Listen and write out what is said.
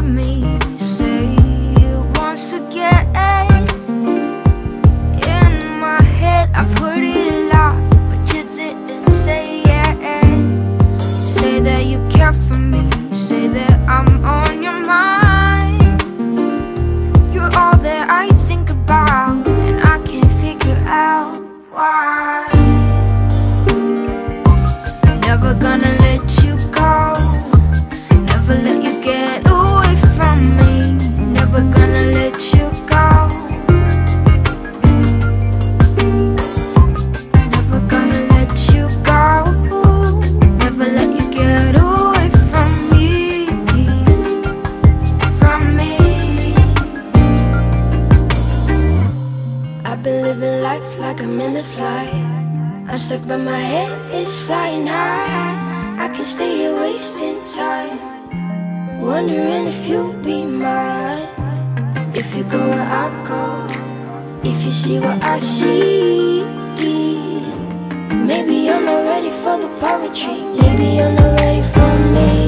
me say it once again. In my head I've heard it a lot, but you didn't say it. Say that you care for me, say that I'm on your mind. You're all that I think about, and I can't figure out why. Never gonna let you go, never let you get away from me. Never gonna let you go, never gonna let you go, never let you get away from me, from me. I've been living life like I'm in a flight. I'm stuck but my head is flying high. I can stay here wasting time, wondering if you'll be mine. If you go where I go, if you see what I see. Maybe you're not ready for the poetry, maybe you're not ready for me.